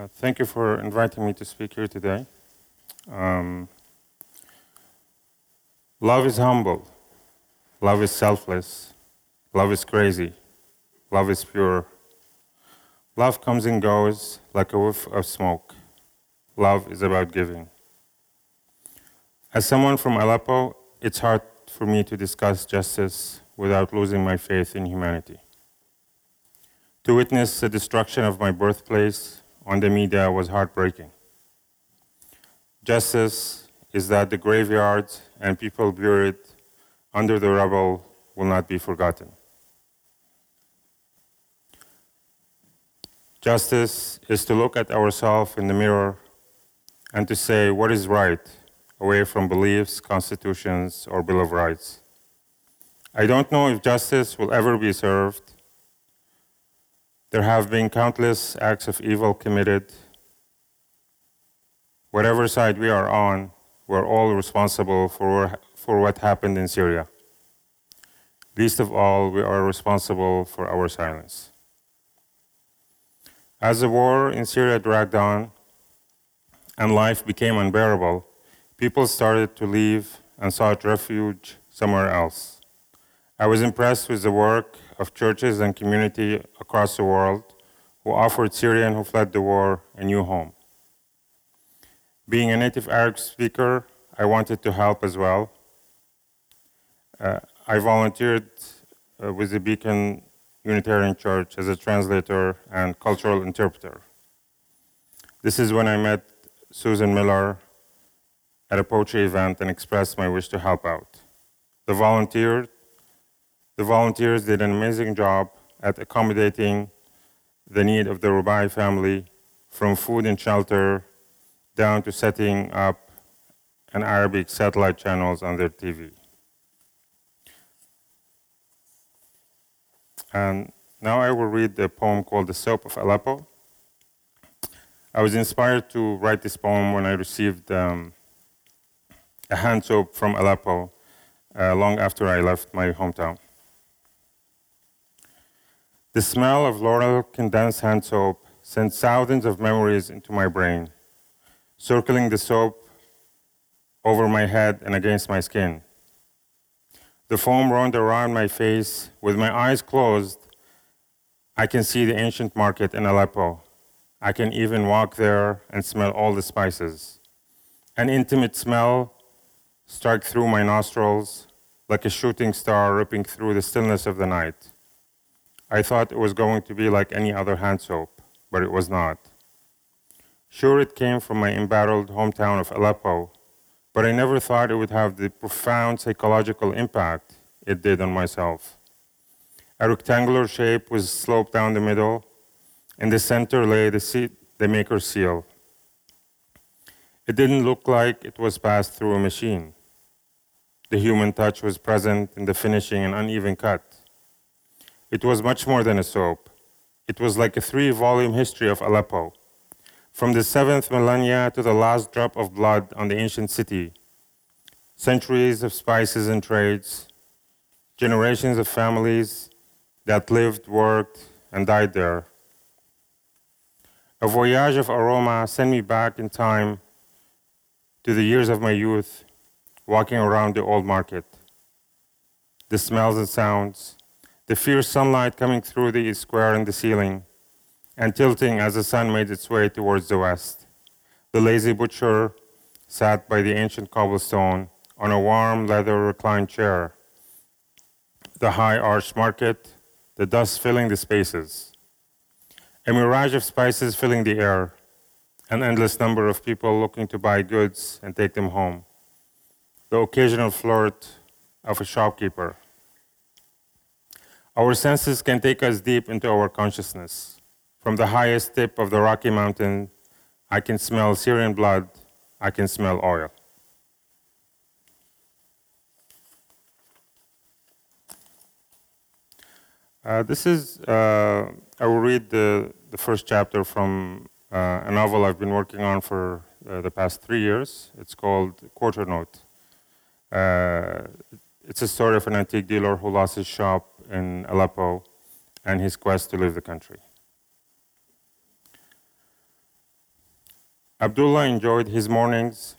Thank you for inviting me to speak here today. Um, Love is humble. Love is selfless. Love is crazy. Love is pure. Love comes and goes like a whiff of smoke. Love is about giving. As someone from Aleppo, it's hard for me to discuss justice without losing my faith in humanity. To witness the destruction of my birthplace on the media was heartbreaking. Justice is that the graveyards and people buried under the rubble will not be forgotten. Justice is to look at ourselves in the mirror and to say what is right, away from beliefs, constitutions, or Bill of Rights. I don't know if justice will ever be served. There have been countless acts of evil committed. Whatever side we are on, we're all responsible for what happened in Syria. Least of all, we are responsible for our silence. As the war in Syria dragged on and life became unbearable, people started to leave and sought refuge somewhere else. I was impressed with the work of churches and community across the world who offered Syrians who fled the war a new home. Being a native Arabic speaker, I wanted to help as well. I volunteered with the Beacon Unitarian Church as a translator and cultural interpreter. This is when I met Susan Miller at a poetry event and expressed my wish to help out. The volunteers did an amazing job at accommodating the need of the Rubai family, from food and shelter down to setting up an Arabic satellite channels on their TV. And now I will read the poem called The Soap of Aleppo. I was inspired to write this poem when I received a hand soap from Aleppo long after I left my hometown. The smell of L'Oreal condensed hand soap sent thousands of memories into my brain, circling the soap over my head and against my skin. The foam roamed around my face. With my eyes closed, I can see the ancient market in Aleppo. I can even walk there and smell all the spices. An intimate smell struck through my nostrils like a shooting star ripping through the stillness of the night. I thought it was going to be like any other hand soap, but it was not. Sure, it came from my embattled hometown of Aleppo, but I never thought it would have the profound psychological impact it did on myself. A rectangular shape was sloped down the middle. In the center lay the maker's seal. It didn't look like it was passed through a machine. The human touch was present in the finishing and uneven cut. It was much more than a soap. It was like a 3-volume history of Aleppo. From the 7th millennia to the last drop of blood on the ancient city, centuries of spices and trades, generations of families that lived, worked, and died there. A voyage of aroma sent me back in time to the years of my youth, walking around the old market. The smells and sounds, the fierce sunlight coming through the square in the ceiling, and tilting as the sun made its way towards the west. The lazy butcher sat by the ancient cobblestone on a warm leather reclined chair. The high arched market, the dust filling the spaces. A mirage of spices filling the air, an endless number of people looking to buy goods and take them home. The occasional flirt of a shopkeeper. Our senses can take us deep into our consciousness. From the highest tip of the Rocky Mountain, I can smell Syrian blood, I can smell oil. I will read the first chapter from a novel I've been working on for the past 3 years. It's called Quarter Note. It's a story of an antique dealer who lost his shop in Aleppo and his quest to leave the country. Abdullah enjoyed his mornings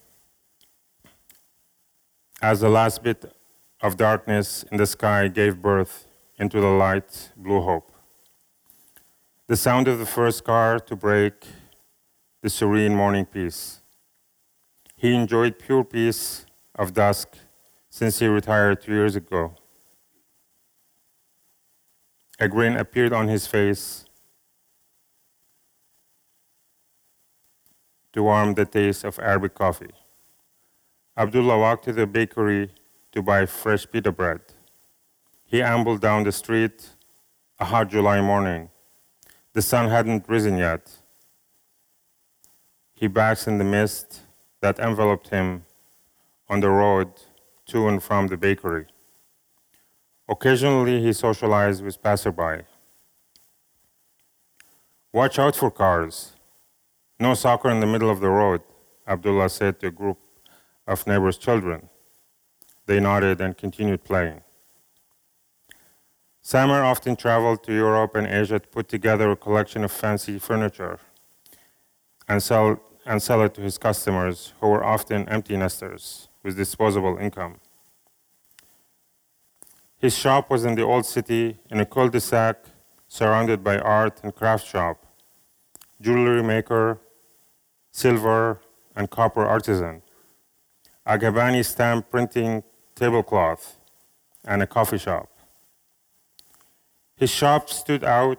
as the last bit of darkness in the sky gave birth into the light blue hope. The sound of the first car to break the serene morning peace. He enjoyed pure peace of dusk since he retired 2 years ago. A grin appeared on his face to warm the taste of Arabic coffee. Abdullah walked to the bakery to buy fresh pita bread. He ambled down the street a hot July morning. The sun hadn't risen yet. He basked in the mist that enveloped him on the road to and from the bakery. Occasionally, he socialized with passerby. Watch out for cars. No soccer in the middle of the road, Abdullah said to a group of neighbors' children. They nodded and continued playing. Samer often traveled to Europe and Asia to put together a collection of fancy furniture and sell it to his customers, who were often empty nesters with disposable income. His shop was in the old city in a cul-de-sac surrounded by art and craft shop, jewelry maker, silver and copper artisan, a Gabani stamp printing tablecloth, and a coffee shop. His shop stood out.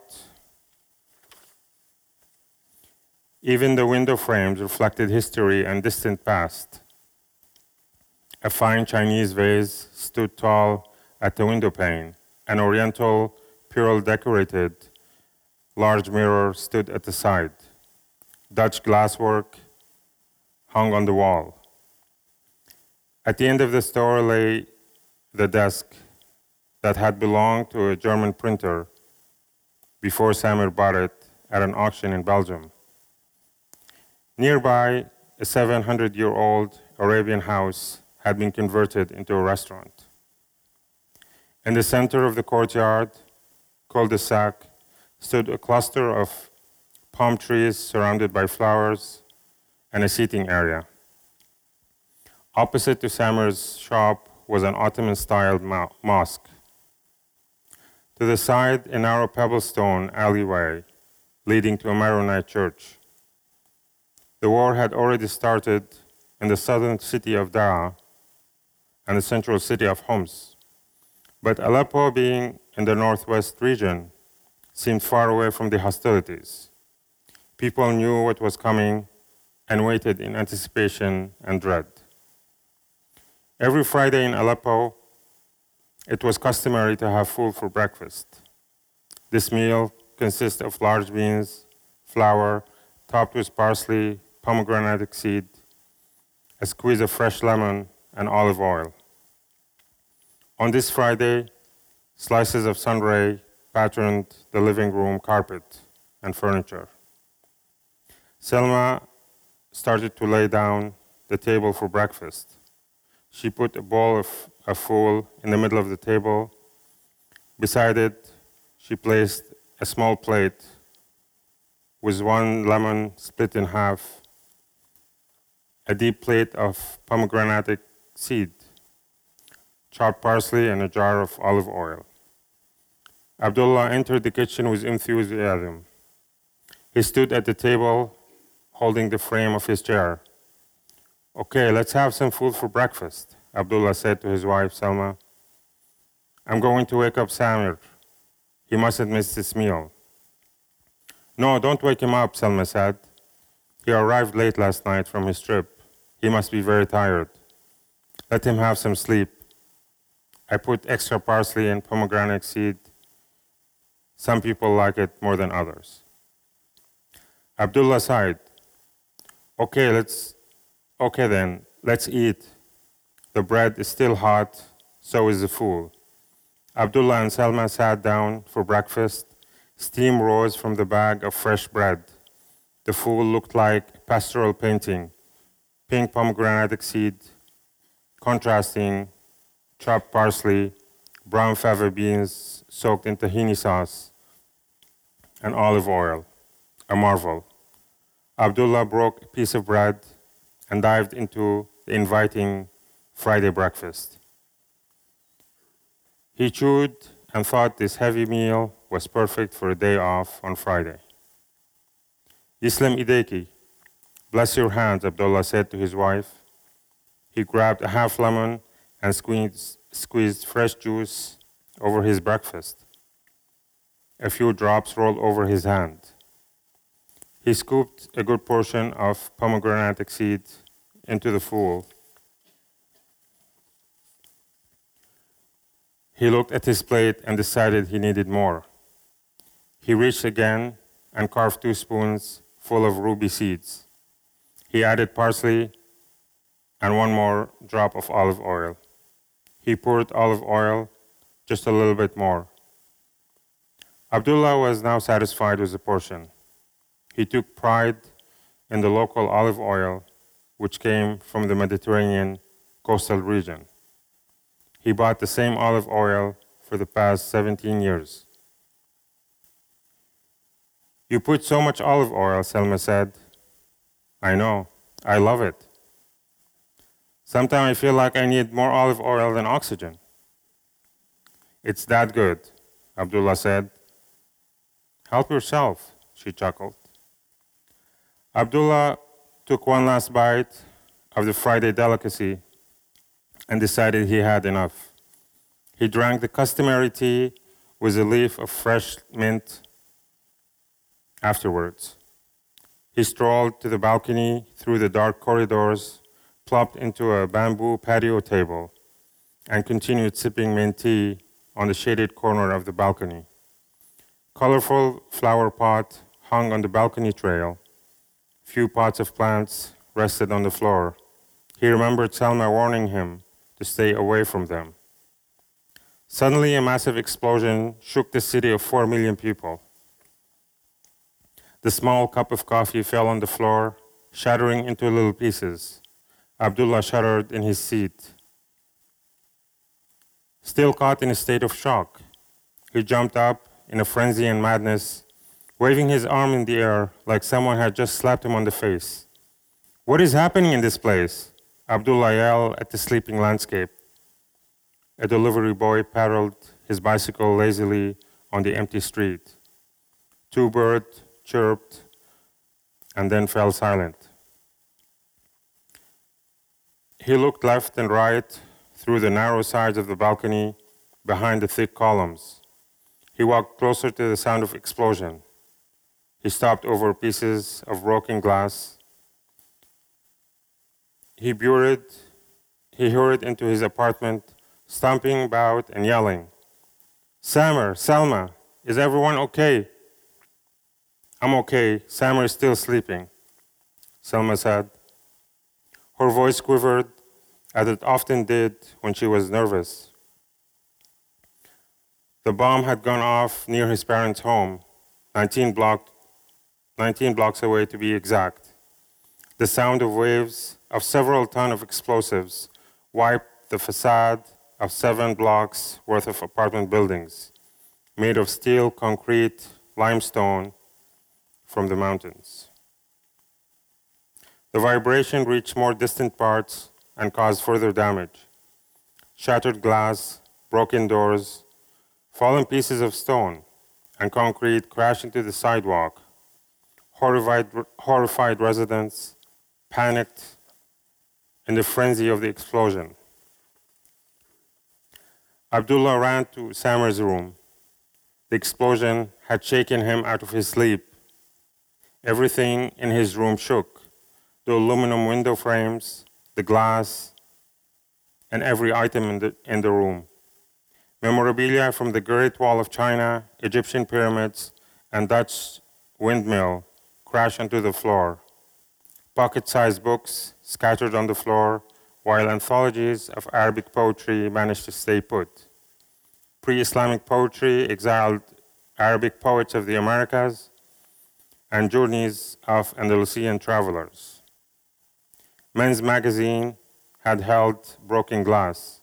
Even the window frames reflected history and distant past. A fine Chinese vase stood tall at the window pane. An oriental, pearl-decorated, large mirror stood at the side. Dutch glasswork hung on the wall. At the end of the store lay the desk that had belonged to a German printer before Samer bought it at an auction in Belgium. Nearby, a 700-year-old Arabian house had been converted into a restaurant. In the center of the courtyard, cul-de-sac, stood a cluster of palm trees surrounded by flowers and a seating area. Opposite to Samer's shop was an Ottoman-style mosque. To the side, a narrow pebblestone alleyway leading to a Maronite church. The war had already started in the southern city of Daraa and the central city of Homs, but Aleppo, being in the northwest region, seemed far away from the hostilities. People knew what was coming and waited in anticipation and dread. Every Friday in Aleppo, it was customary to have food for breakfast. This meal consists of large beans, flour, topped with parsley, pomegranate seed, a squeeze of fresh lemon, and olive oil. On this Friday, slices of sunray patterned the living room carpet and furniture. Selma started to lay down the table for breakfast. She put a bowl of fool in the middle of the table. Beside it, she placed a small plate with one lemon split in half, a deep plate of pomegranate seed, chopped parsley, and a jar of olive oil. Abdullah entered the kitchen with enthusiasm. He stood at the table, holding the frame of his chair. Okay, let's have some food for breakfast, Abdullah said to his wife, Selma. I'm going to wake up Samer. He mustn't miss this meal. No, don't wake him up, Selma said. He arrived late last night from his trip. He must be very tired. Let him have some sleep. I put extra parsley and pomegranate seed. Some people like it more than others. Abdullah sighed. Okay then, let's eat. The bread is still hot, so is the fool. Abdullah and Selma sat down for breakfast. Steam rose from the bag of fresh bread. The fool looked like a pastoral painting, pink pomegranate seed, contrasting chopped parsley, brown fava beans soaked in tahini sauce, and olive oil, a marvel. Abdullah broke a piece of bread and dived into the inviting Friday breakfast. He chewed and thought this heavy meal was perfect for a day off on Friday. Yislam ideki, bless your hands, Abdullah said to his wife. He grabbed a half lemon and squeezed fresh juice over his breakfast. A few drops rolled over his hand. He scooped a good portion of pomegranate seed into the fool. He looked at his plate and decided he needed more. He reached again and carved 2 spoons full of ruby seeds. He added parsley and 1 more drop of olive oil. He poured olive oil, just a little bit more. Abdullah was now satisfied with the portion. He took pride in the local olive oil, which came from the Mediterranean coastal region. He bought the same olive oil for the past 17 years. You put so much olive oil, Selma said. I know, I love it. Sometimes I feel like I need more olive oil than oxygen. It's that good, Abdullah said. Help yourself, she chuckled. Abdullah took one last bite of the Friday delicacy and decided he had enough. He drank the customary tea with a leaf of fresh mint afterwards. He strolled to the balcony through the dark corridors, plopped into a bamboo patio table, and continued sipping mint tea on the shaded corner of the balcony. Colorful flower pot hung on the balcony trail. Few pots of plants rested on the floor. He remembered Selma warning him to stay away from them. Suddenly, a massive explosion shook the city of 4 million people. The small cup of coffee fell on the floor, shattering into little pieces. Abdullah shuddered in his seat. Still caught in a state of shock, he jumped up in a frenzy and madness, waving his arm in the air like someone had just slapped him on the face. What is happening in this place? Abdullah yelled at the sleeping landscape. A delivery boy paddled his bicycle lazily on the empty street. 2 birds chirped and then fell silent. He looked left and right through the narrow sides of the balcony behind the thick columns. He walked closer to the sound of explosion. He stopped over pieces of broken glass. He hurried into his apartment, stomping about and yelling, Samer, Selma, is everyone okay? I'm okay. Samer is still sleeping, Selma said. Her voice quivered, as it often did when she was nervous. The bomb had gone off near his parents' home, 19 blocks away to be exact. The sound of waves of several tons of explosives wiped the facade of 7 blocks worth of apartment buildings, made of steel, concrete, limestone from the mountains. The vibration reached more distant parts and caused further damage. Shattered glass, broken doors, fallen pieces of stone and concrete crashed into the sidewalk. Horrified residents panicked in the frenzy of the explosion. Abdullah ran to Samer's room. The explosion had shaken him out of his sleep. Everything in his room shook. The aluminum window frames, the glass, and every item in the room. Memorabilia from the Great Wall of China, Egyptian pyramids, and Dutch windmill crashed onto the floor. Pocket-sized books scattered on the floor, while anthologies of Arabic poetry managed to stay put. Pre-Islamic poetry exiled Arabic poets of the Americas, and journeys of Andalusian travelers. Men's Magazine had held broken glass.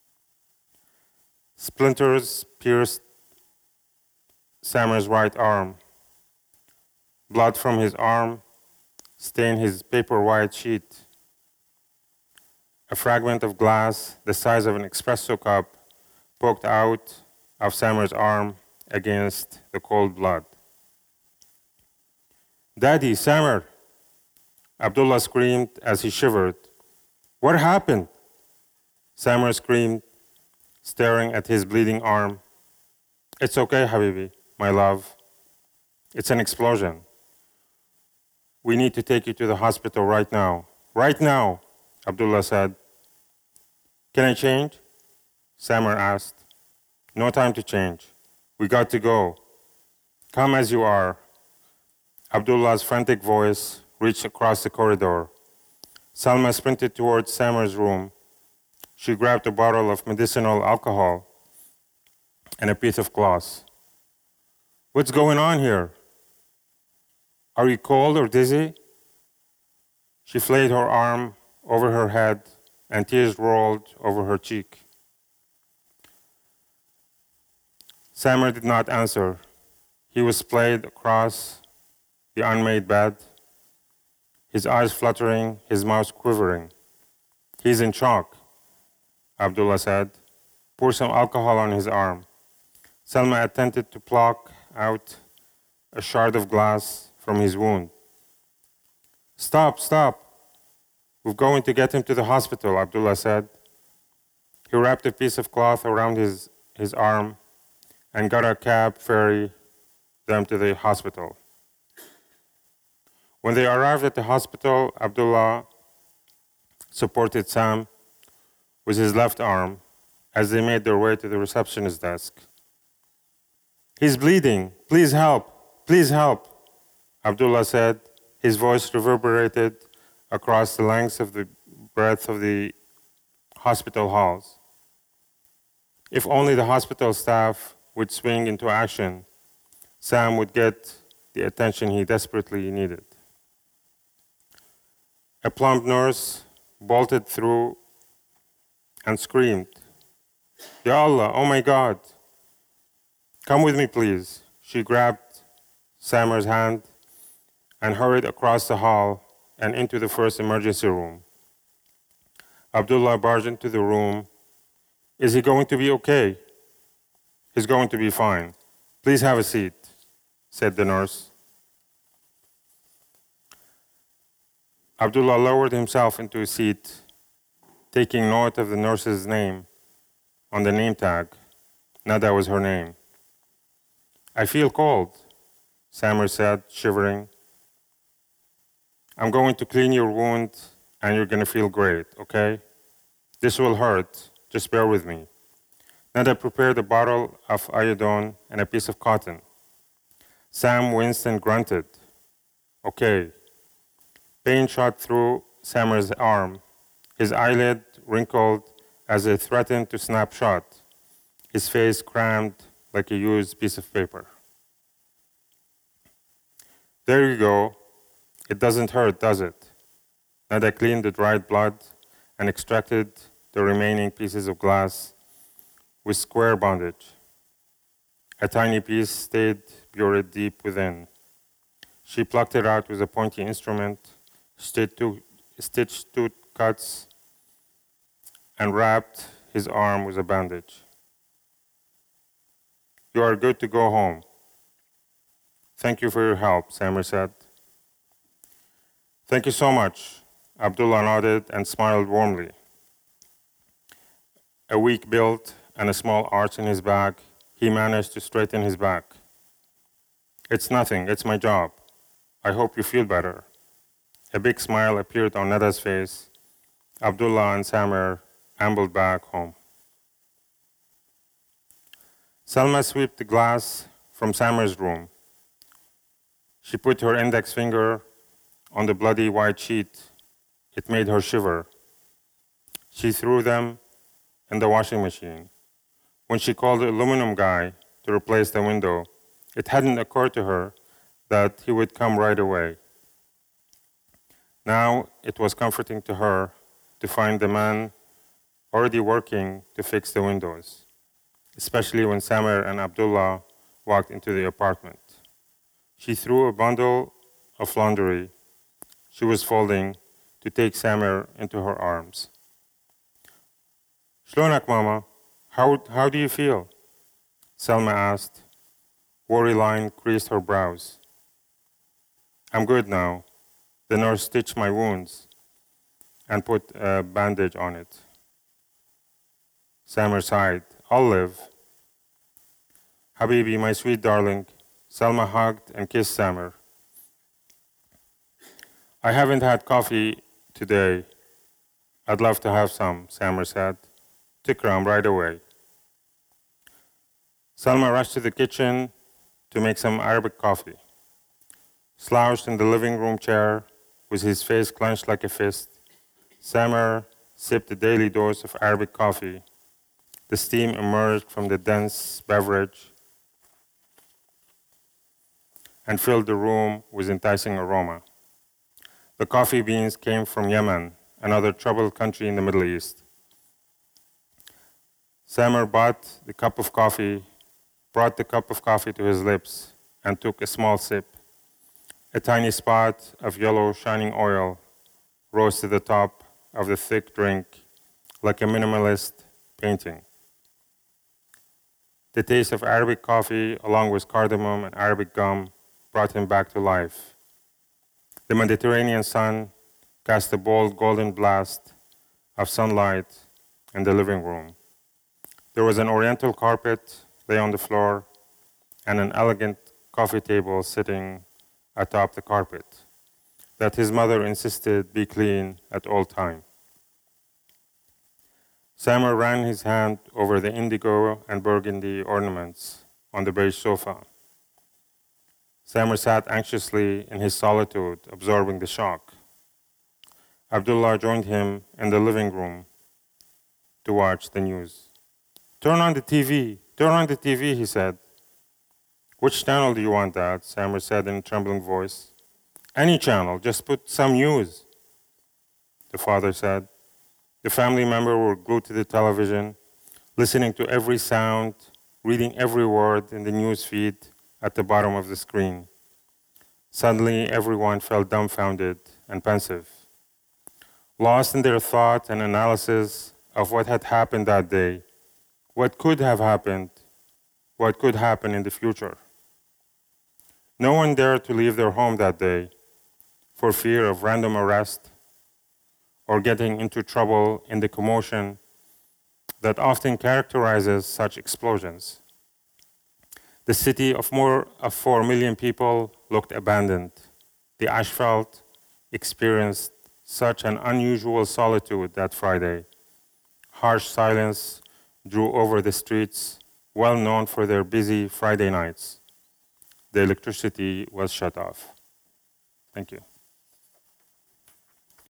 Splinters pierced Samer's right arm. Blood from his arm stain his paper white sheet. A fragment of glass the size of an espresso cup poked out of Samer's arm against the cold blood. "Daddy, Samer!" Abdullah screamed as he shivered. "What happened?" Samer screamed, staring at his bleeding arm. "It's okay, Habibi, my love. It's an explosion. We need to take you to the hospital right now." "Right now," Abdullah said. "Can I change?" Samer asked. "No time to change. We got to go. Come as you are." Abdullah's frantic voice reached across the corridor. Salma sprinted towards Samer's room. She grabbed a bottle of medicinal alcohol and a piece of cloth. "What's going on here? Are you cold or dizzy?" She flayed her arm over her head, and tears rolled over her cheek. Samer did not answer. He was splayed across the unmade bed, his eyes fluttering, his mouth quivering. "He's in shock," Abdullah said. "Pour some alcohol on his arm." Salma attempted to pluck out a shard of glass from his wound. "Stop, stop. We're going to get him to the hospital," Abdullah said. He wrapped a piece of cloth around his arm and got a cab ferry them to the hospital. When they arrived at the hospital, Abdullah supported Sam with his left arm as they made their way to the receptionist's desk. "He's bleeding. Please help. Please help," Abdullah said. His voice reverberated across the length of the breadth of the hospital halls. If only the hospital staff would swing into action, Sam would get the attention he desperately needed. A plump nurse bolted through and screamed, "Ya Allah, oh my God. Come with me, please." She grabbed Samer's hand and hurried across the hall and into the first emergency room. Abdullah barged into the room. "Is he going to be okay?" "He's going to be fine. Please have a seat," said the nurse. Abdullah lowered himself into a seat, taking note of the nurse's name on the name tag. Nada was her name. "I feel cold," Samer said, shivering. "I'm going to clean your wound, and you're going to feel great, okay? This will hurt. Just bear with me." Nada prepared a bottle of iodine and a piece of cotton. Sam winced and grunted. "Okay." Pain shot through Samer's arm. His eyelid wrinkled as it threatened to snap shut. His face crammed like a used piece of paper. "There you go. It doesn't hurt, does it?" Nada cleaned the dried blood and extracted the remaining pieces of glass with square bandage. A tiny piece stayed buried deep within. She plucked it out with a pointy instrument, stitched two cuts, and wrapped his arm with a bandage. "You are good to go home." "Thank you for your help," Samer said. "Thank you so much." Abdullah nodded and smiled warmly. A weak build and a small arch in his back, he managed to straighten his back. "It's nothing, it's my job. I hope you feel better." A big smile appeared on Nada's face. Abdullah and Samer ambled back home. Salma swept the glass from Samer's room. She put her index finger on the bloody white sheet. It made her shiver. She threw them in the washing machine. When she called the aluminum guy to replace the window, it hadn't occurred to her that he would come right away. Now it was comforting to her to find the man already working to fix the windows, especially when Samer and Abdullah walked into the apartment. She threw a bundle of laundry. she was folding to take Samer into her arms. Shlonak, Mama, how do you feel? Selma asked. Worry line creased her brows. I'm good now. The nurse stitched my wounds and put a bandage on it. Samer sighed. I'll live. Habibi, my sweet darling. Selma hugged and kissed Samer. I haven't had coffee today. I'd love to have some, Samer said. Tikram right away. Selma rushed to the kitchen to make some Arabic coffee. Slouched in the living room chair with his face clenched like a fist, Samer sipped a daily dose of Arabic coffee. The steam emerged from the dense beverage and filled the room with enticing aroma. The coffee beans came from Yemen, another troubled country in the Middle East. Samer brought the cup of coffee to his lips and took a small sip. A tiny spot of yellow shining oil rose to the top of the thick drink like a minimalist painting. The taste of Arabic coffee, along with cardamom and Arabic gum, brought him back to life. The Mediterranean sun cast a bold golden blast of sunlight in the living room. There was an oriental carpet lay on the floor and an elegant coffee table sitting atop the carpet that his mother insisted be clean at all time. Samer ran his hand over the indigo and burgundy ornaments on the beige sofa. Samer sat anxiously in his solitude, absorbing the shock. Abdullah joined him in the living room to watch the news. Turn on the TV, he said. Which channel do you want, Dad? Samer said in a trembling voice. Any channel, just put some news, the father said. The family members were glued to the television, listening to every sound, reading every word in the news feed at the bottom of the screen. Suddenly, everyone felt dumbfounded and pensive, lost in their thought and analysis of what had happened that day, what could have happened, what could happen in the future. No one dared to leave their home that day for fear of random arrest or getting into trouble in the commotion that often characterizes such explosions. The city of more of 4 million people looked abandoned. The asphalt experienced such an unusual solitude that Friday. Harsh silence drew over the streets, well known for their busy Friday nights. The electricity was shut off. Thank you.